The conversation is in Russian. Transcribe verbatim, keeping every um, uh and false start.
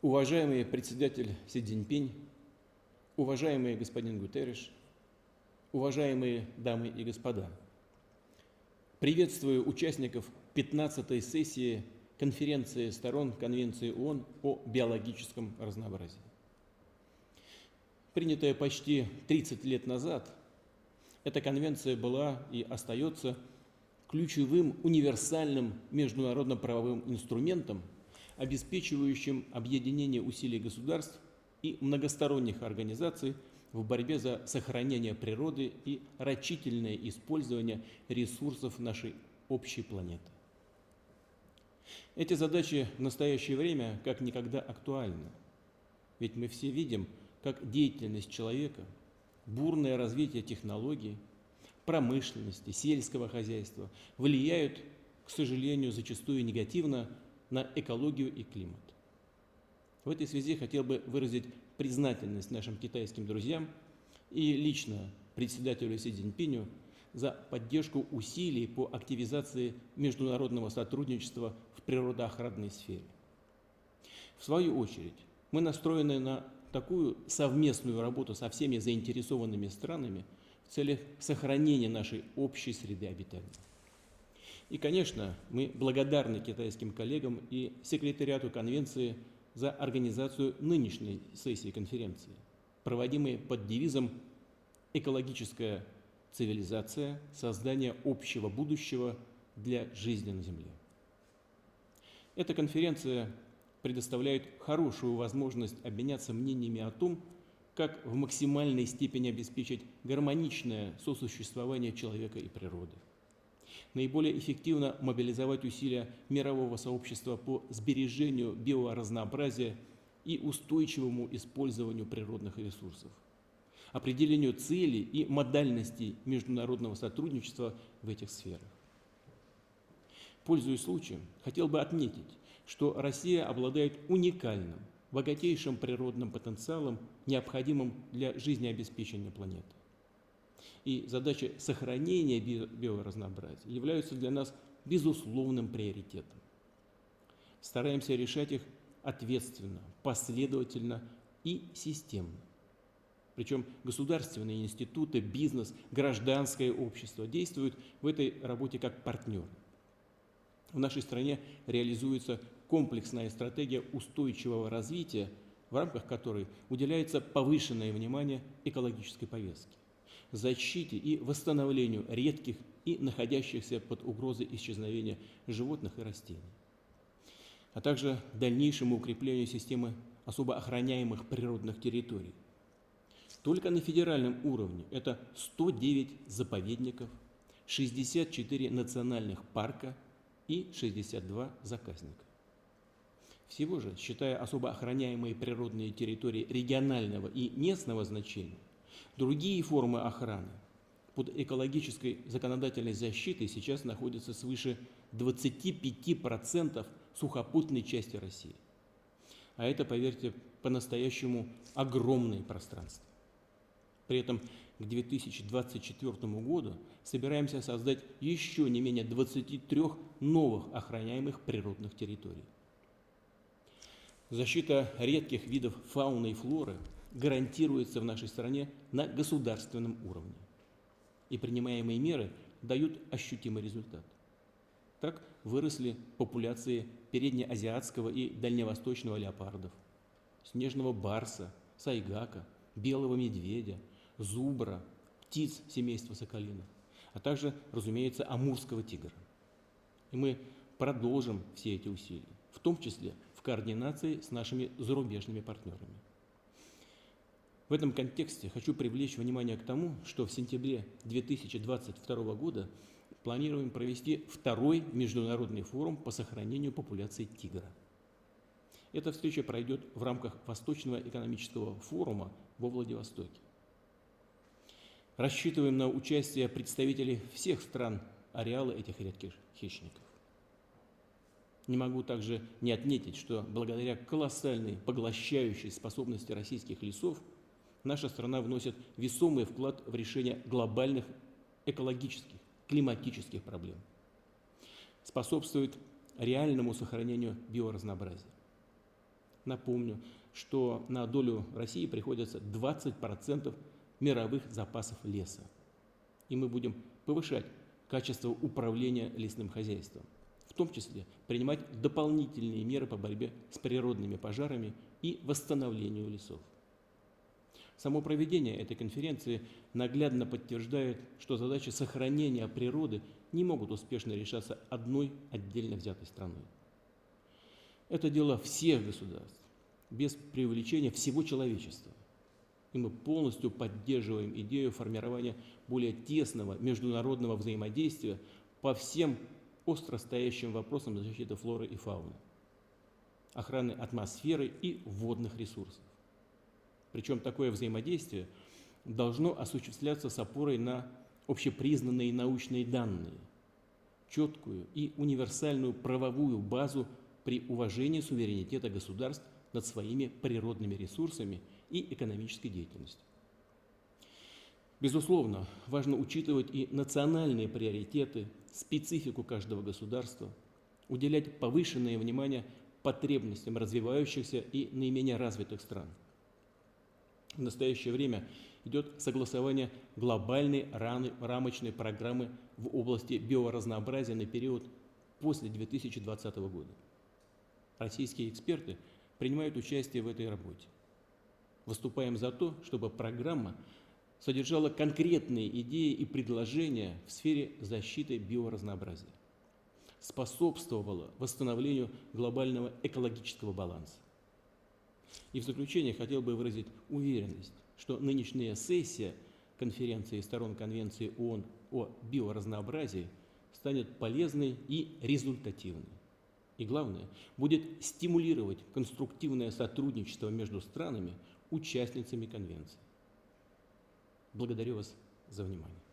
Уважаемый председатель Си Цзиньпинь, уважаемый господин Гутерриш, уважаемые дамы и господа, приветствую участников пятнадцатой сессии Конференции сторон Конвенции ООН о биологическом разнообразии. Принятая почти тридцать лет назад, эта конвенция была и остается ключевым универсальным международно-правовым инструментом, обеспечивающим объединение усилий государств и многосторонних организаций в борьбе за сохранение природы и рачительное использование ресурсов нашей общей планеты. Эти задачи в настоящее время как никогда актуальны, ведь мы все видим, как деятельность человека, бурное развитие технологий, промышленности, сельского хозяйства влияют, к сожалению, зачастую негативно на экологию и климат. В этой связи хотел бы выразить признательность нашим китайским друзьям и лично председателю Си Цзиньпиню за поддержку усилий по активизации международного сотрудничества в природоохранной сфере. В свою очередь, мы настроены на такую совместную работу со всеми заинтересованными странами в целях сохранения нашей общей среды обитания. И, конечно, мы благодарны китайским коллегам и секретариату конвенции за организацию нынешней сессии конференции, проводимой под девизом «Экологическая цивилизация. Создание общего будущего для жизни на Земле». Эта конференция предоставляет хорошую возможность обменяться мнениями о том, как в максимальной степени обеспечить гармоничное сосуществование человека и природы, наиболее эффективно мобилизовать усилия мирового сообщества по сбережению биоразнообразия и устойчивому использованию природных ресурсов, определению целей и модальностей международного сотрудничества в этих сферах. Пользуясь случаем, хотел бы отметить, что Россия обладает уникальным, богатейшим природным потенциалом, необходимым для жизнеобеспечения планеты. И задачи сохранения био- биоразнообразия являются для нас безусловным приоритетом. Стараемся решать их ответственно, последовательно и системно. Причем государственные институты, бизнес, гражданское общество действуют в этой работе как партнеры. В нашей стране реализуется комплексная стратегия устойчивого развития, в рамках которой уделяется повышенное внимание экологической повестке, защите и восстановлению редких и находящихся под угрозой исчезновения животных и растений, а также дальнейшему укреплению системы особо охраняемых природных территорий. Только на федеральном уровне это сто девять заповедников, шестьдесят четыре национальных парка и шестьдесят два заказника. Всего же, считая особо охраняемые природные территории регионального и местного значения, другие формы охраны под экологической законодательной защитой сейчас находятся свыше двадцати пяти процентов сухопутной части России. А это, поверьте, по-настоящему огромное пространство. При этом к две тысячи двадцать четвёртому году собираемся создать еще не менее двадцати трёх новых охраняемых природных территорий. Защита редких видов фауны и флоры гарантируется в нашей стране на государственном уровне. И принимаемые меры дают ощутимый результат. Так выросли популяции переднеазиатского и дальневосточного леопардов, снежного барса, сайгака, белого медведя, зубра, птиц семейства соколиных, а также, разумеется, амурского тигра. И мы продолжим все эти усилия, в том числе в координации с нашими зарубежными партнерами. В этом контексте хочу привлечь внимание к тому, что в сентябре две тысячи двадцать второго года планируем провести второй международный форум по сохранению популяции тигра. Эта встреча пройдет в рамках Восточного экономического форума во Владивостоке. Рассчитываем на участие представителей всех стран ареала этих редких хищников. Не могу также не отметить, что благодаря колоссальной поглощающей способности российских лесов наша страна вносит весомый вклад в решение глобальных экологических, климатических проблем, способствует реальному сохранению биоразнообразия. Напомню, что на долю России приходится двадцать процентов мировых запасов леса. И мы будем повышать качество управления лесным хозяйством, в том числе принимать дополнительные меры по борьбе с природными пожарами и восстановлению лесов. Само проведение этой конференции наглядно подтверждает, что задачи сохранения природы не могут успешно решаться одной отдельно взятой страной. Это дело всех государств, без преувеличения всего человечества. И мы полностью поддерживаем идею формирования более тесного международного взаимодействия по всем остро стоящим вопросам защиты флоры и фауны, охраны атмосферы и водных ресурсов. Причем такое взаимодействие должно осуществляться с опорой на общепризнанные научные данные, четкую и универсальную правовую базу при уважении суверенитета государств над своими природными ресурсами и экономической деятельностью. Безусловно, важно учитывать и национальные приоритеты, специфику каждого государства, уделять повышенное внимание потребностям развивающихся и наименее развитых стран. В настоящее время идет согласование глобальной рамочной программы в области биоразнообразия на период после две тысячи двадцатого года. Российские эксперты принимают участие в этой работе. Выступаем за то, чтобы программа содержала конкретные идеи и предложения в сфере защиты биоразнообразия, способствовала восстановлению глобального экологического баланса. И в заключение хотел бы выразить уверенность, что нынешняя сессия конференции сторон Конвенции ООН о биоразнообразии станет полезной и результативной. И главное, будет стимулировать конструктивное сотрудничество между странами, участницами конвенции. Благодарю вас за внимание.